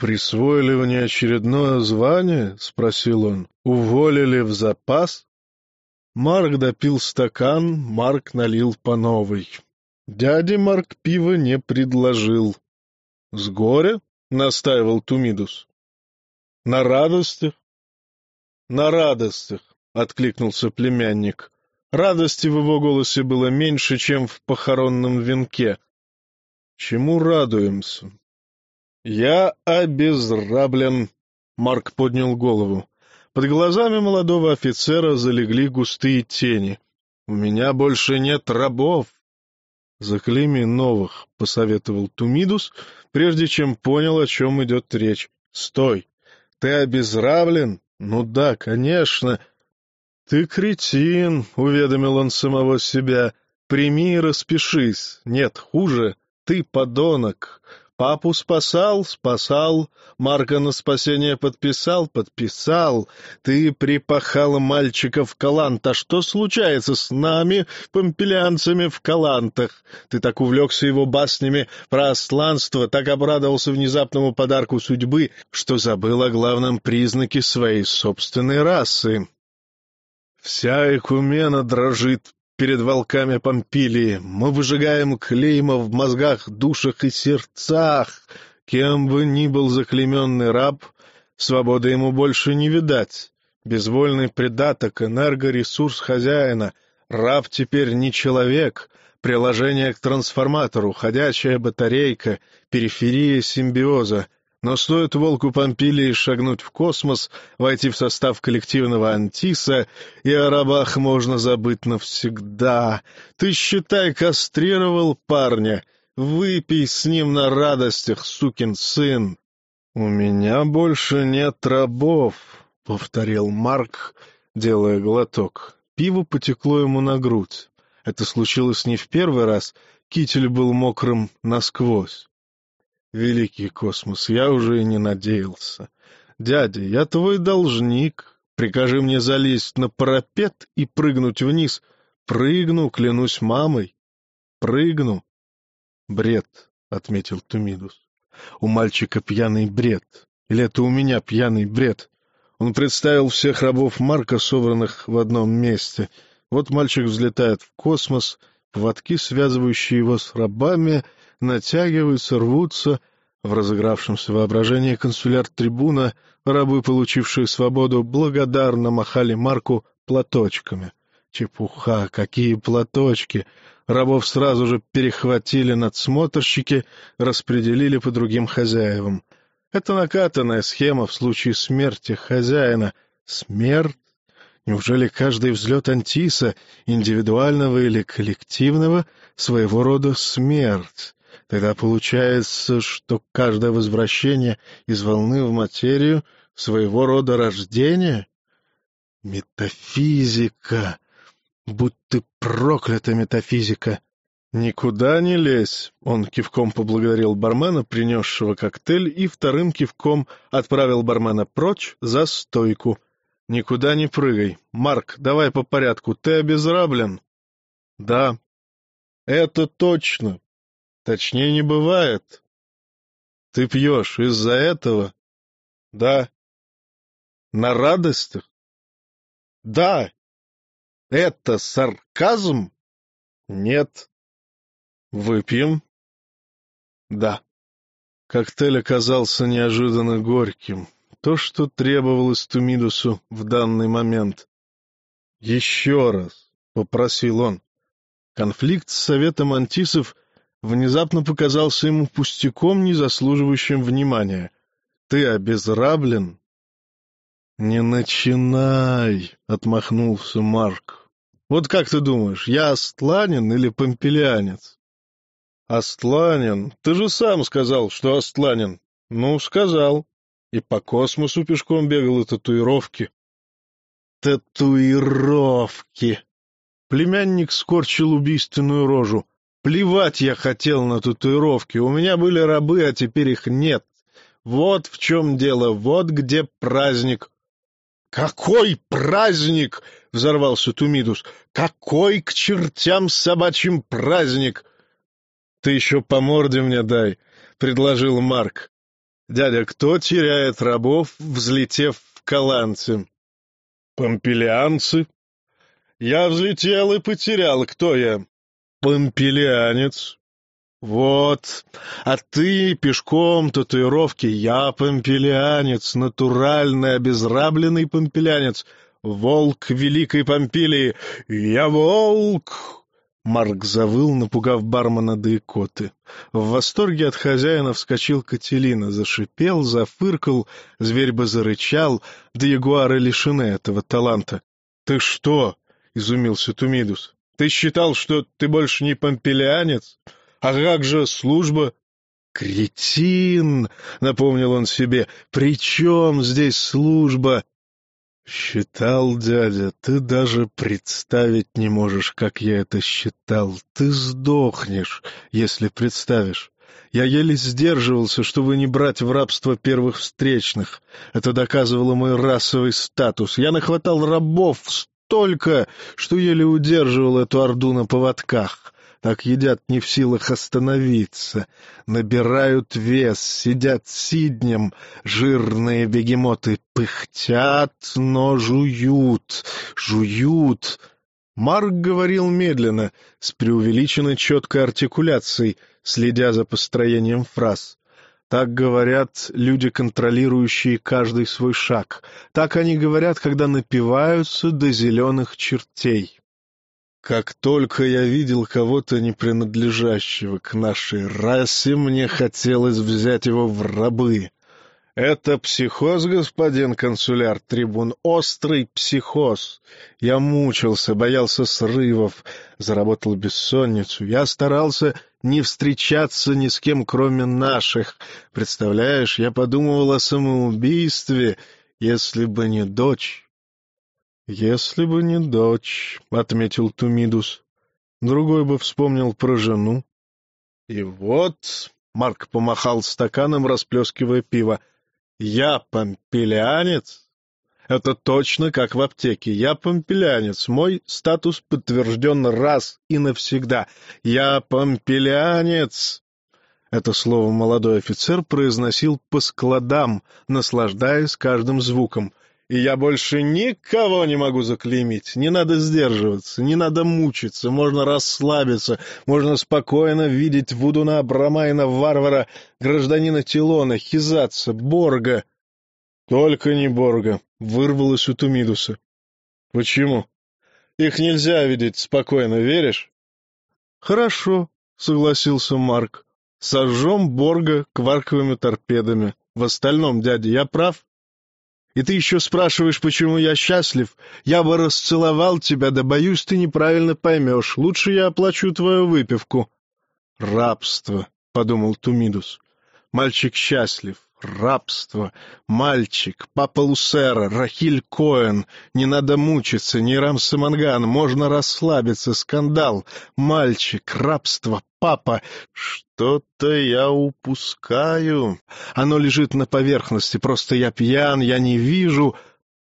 «Присвоили мне очередное звание?» — спросил он. «Уволили в запас?» Марк допил стакан, Марк налил по новой. Дяде Марк пива не предложил. — С горя? — настаивал Тумидус. — На радостях? — На радостях, — откликнулся племянник. Радости в его голосе было меньше, чем в похоронном венке. — Чему радуемся? — Я обезраблен. Марк поднял голову. Под глазами молодого офицера залегли густые тени. — У меня больше нет рабов. — Заклейми новых, — посоветовал Тумидус, прежде чем понял, о чем идет речь. — Стой! Ты обезравлен? Ну да, конечно. — Ты кретин, — уведомил он самого себя. — Прими и распишись. Нет, хуже. Ты подонок. Папу спасал? Спасал. Марка на спасение подписал? Подписал. Ты припахал мальчика в Калант. А что случается с нами, помпелианцами, в Калантах? Ты так увлекся его баснями про осланство, так обрадовался внезапному подарку судьбы, что забыл о главном признаке своей собственной расы. Вся Экумена дрожит перед волками Помпилии. Мы выжигаем клейма в мозгах, душах и сердцах. Кем бы ни был заклейменный раб, свободы ему больше не видать. Безвольный придаток, энергоресурс хозяина. Раб теперь не человек, приложение к трансформатору, ходячая батарейка, периферия симбиоза. Но стоит волку Помпилии шагнуть в космос, войти в состав коллективного Антиса, и о рабах можно забыть навсегда. Ты, считай, кастрировал парня. Выпей с ним на радостях, сукин сын. — У меня больше нет рабов, — повторил Марк, делая глоток. Пиво потекло ему на грудь. Это случилось не в первый раз, китель был мокрым насквозь. Великий космос, я уже и не надеялся. Дядя, я твой должник. Прикажи мне залезть на парапет и прыгнуть вниз. Прыгну, клянусь мамой. Прыгну. Бред, — отметил Тумидус. У мальчика пьяный бред. Или это у меня пьяный бред? Он представил всех рабов Марка, собранных в одном месте. Вот мальчик взлетает в космос, поводки, связывающие его с рабами, натягиваются, рвутся. В разыгравшемся воображении консуляр-трибуна рабы, получившие свободу, благодарно махали Марку платочками. Чепуха! Какие платочки! Рабов сразу же перехватили надсмотрщики, распределили по другим хозяевам. Это накатанная схема в случае смерти хозяина. Смерть? Неужели каждый взлет Антиса, индивидуального или коллективного, своего рода смерть? Тогда получается, что каждое возвращение из волны в материю — своего рода рождение? Метафизика! Будь ты проклята, метафизика! «Никуда не лезь!» — он кивком поблагодарил бармена, принесшего коктейль, и вторым кивком отправил бармена прочь за стойку. «Никуда не прыгай. Марк, давай по порядку. Ты обезраблен?» «Да». «Это точно. Точнее не бывает». «Ты пьешь из-за этого?» «Да». «На радостях?» «Да». «Это сарказм?» «Нет». «Выпьем?» «Да». Коктейль оказался неожиданно горьким. То, что требовалось Тумидусу в данный момент. «Еще раз», — попросил он. Конфликт с Советом Антисов внезапно показался ему пустяком, не заслуживающим внимания. «Ты обезраблен?» «Не начинай», — отмахнулся Марк. «Вот как ты думаешь, я астланин или помпелианец?» «Астланин? Ты же сам сказал, что астланин». «Ну, сказал. И по космосу пешком бегал, и татуировки». «Татуировки!» Племянник скорчил убийственную рожу. «Плевать я хотел на татуировки. У меня были рабы, а теперь их нет. Вот в чем дело, вот где праздник». «Какой праздник?» — взорвался Тумидус. «Какой к чертям собачьим праздник?» «Ты еще по морде мне дай», — предложил Марк. Дядя, кто теряет рабов, взлетев в Каланце? Помпилианцы. Я взлетел и потерял. Кто я? Помпилианец. Вот. А ты пешком, татуировки. Я помпилианец, натуральный, обезрабленный помпилианец. Волк Великой Помпилии. Я волк! Марк завыл, напугав бармена до икоты. В восторге от хозяина вскочил Кателина, зашипел, зафыркал, зверь бы зарычал, да ягуары лишены этого таланта. — Ты что? — изумился Тумидус. — Ты считал, что ты больше не помпилианец? А как же служба? — Кретин! — напомнил он себе. — При чем здесь служба? Считал, дядя, ты даже представить не можешь, как я это считал. Ты сдохнешь, если представишь. Я еле сдерживался, чтобы не брать в рабство первых встречных. Это доказывало мой расовый статус. Я нахватал рабов столько, что еле удерживал эту орду на поводках. Так едят не в силах остановиться. Набирают вес, сидят сиднем. Жирные бегемоты пыхтят, но жуют, жуют. Марк говорил медленно, с преувеличенной четкой артикуляцией, следя за построением фраз. Так говорят люди, контролирующие каждый свой шаг. Так они говорят, когда напиваются до зеленых чертей. Как только я видел кого-то, не принадлежащего к нашей расе, мне хотелось взять его в рабы. Это психоз, господин консуляр-трибун, острый психоз. Я мучился, боялся срывов, заработал бессонницу. Я старался не встречаться ни с кем, кроме наших. Представляешь, я подумывал о самоубийстве, если бы не дочь. «Если бы не дочь», — отметил Тумидус, — «другой бы вспомнил про жену». «И вот», — Марк помахал стаканом, расплескивая пиво, — «я помпилианец? Это точно как в аптеке. Я помпилианец. Мой статус подтвержден раз и навсегда. Я помпилианец». Это слово молодой офицер произносил по складам, наслаждаясь каждым звуком. И я больше никого не могу заклеймить. Не надо сдерживаться, не надо мучиться, можно расслабиться, можно спокойно видеть Вудуна, Абрамайна, Варвара, гражданина Тилона, Хизатса, Борга. Только не Борга, вырвалось у Тумидуса. Почему? Их нельзя видеть спокойно, веришь? Хорошо, согласился Марк. Сожжем Борга кварковыми торпедами. В остальном, дядя, я прав? И ты еще спрашиваешь, почему я счастлив? Я бы расцеловал тебя, да боюсь, ты неправильно поймешь. Лучше я оплачу твою выпивку. — Рабство, — подумал Тумидус. Мальчик счастлив. Рабство. Мальчик. Папа Лусера. Рахиль Коэн. Не надо мучиться. Нейрам Саманган. Можно расслабиться. Скандал. Мальчик. Рабство. Папа. Что-то я упускаю. Оно лежит на поверхности. Просто я пьян, я не вижу.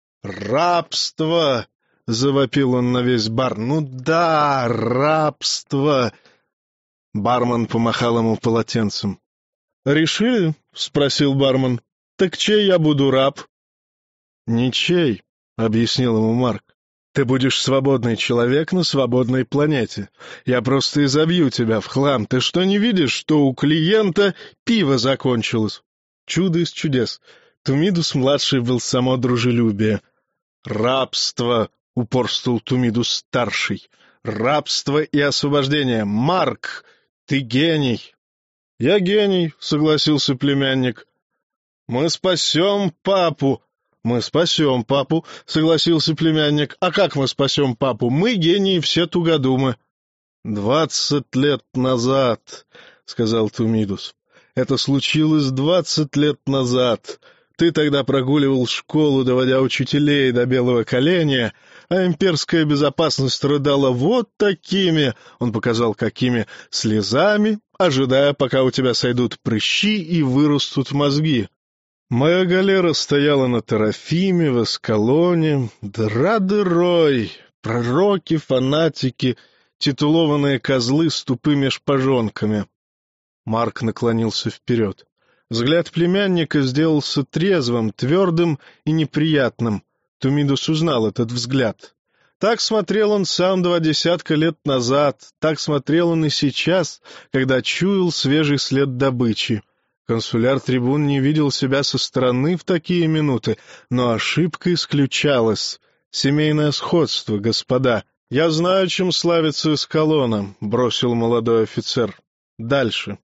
Рабство! — завопил он на весь бар. Ну да, рабство! Бармен помахал ему полотенцем. «Решили?» — спросил бармен. «Так чей я буду раб?» «Ничей», — объяснил ему Марк. «Ты будешь свободный человек на свободной планете. Я просто изобью тебя в хлам. Ты что, не видишь, что у клиента пиво закончилось?» Чудо из чудес. Тумидус-младший был само дружелюбие. «Рабство!» — упорствовал Тумидус-старший. «Рабство и освобождение! Марк, ты гений!» «Я гений», — согласился племянник. «Мы спасем папу». «Мы спасем папу», — согласился племянник. «А как мы спасем папу? Мы гении, все тугодумы». 20 лет назад», — сказал Тумидус. «Это случилось 20 лет назад. Ты тогда прогуливал школу, доводя учителей до белого коленя, а имперская безопасность рыдала вот такими, он показал какими, слезами, ожидая, пока у тебя сойдут прыщи и вырастут мозги. Моя галера стояла на Терафиме, в Аскалоне, дыра-дырой, пророки, фанатики, титулованные козлы с тупыми шпажонками». Марк наклонился вперед. Взгляд племянника сделался трезвым, твердым и неприятным. Тумидус узнал этот взгляд. Так смотрел он сам 20 лет назад, так смотрел он и сейчас, когда чуял свежий след добычи. Консуляр-трибун не видел себя со стороны в такие минуты, но ошибка исключалась. Семейное сходство, господа. «Я знаю, чем славится Эскалона», — бросил молодой офицер. «Дальше».